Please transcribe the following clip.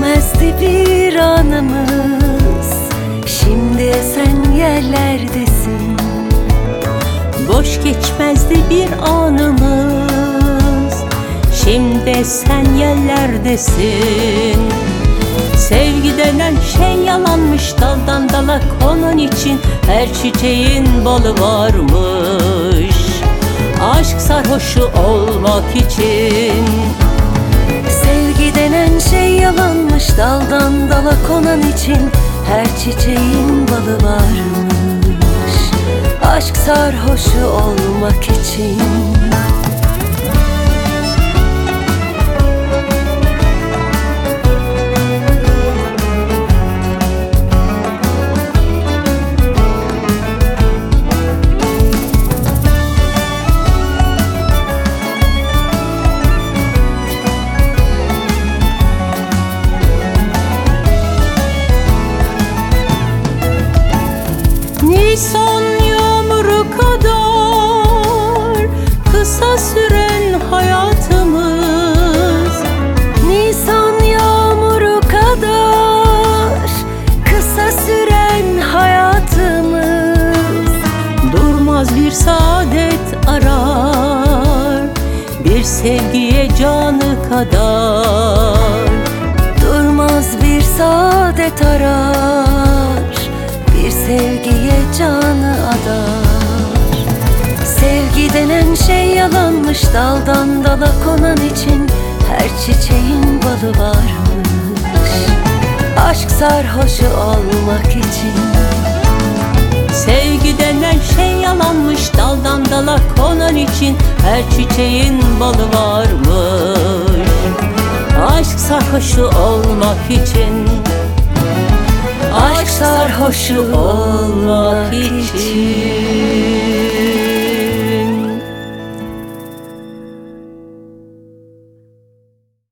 geçmezdi bir anımız, şimdi sen yerlerdesin. Boş geçmezdi bir anımız, şimdi sen yerlerdesin. Sevgi denen şey yalanmış, daldan dala konan için her çiçeğin balı varmış. Aşk sarhoşu olmak için. Sevgi denen şey yalanmış, daldan dala konan için her çiçeğin balı varmış. Aşk sarhoşu olmak için. Nisan yağmuru kadar kısa süren hayatımız. Nisan yağmuru kadar kısa süren hayatımız. Durmaz bir saadet arar, bir sevgiye canı kadar. Durmaz bir saadet arar, bir sevgiye canı adar. Sevgi denen şey yalanmış, daldan dala konan için her çiçeğin balı varmış. Aşk sarhoşu olmak için. Sevgi denen şey yalanmış, daldan dala konan için her çiçeğin balı varmış. Aşk sarhoşu olmak için. Aşk sarhoşu olmak için.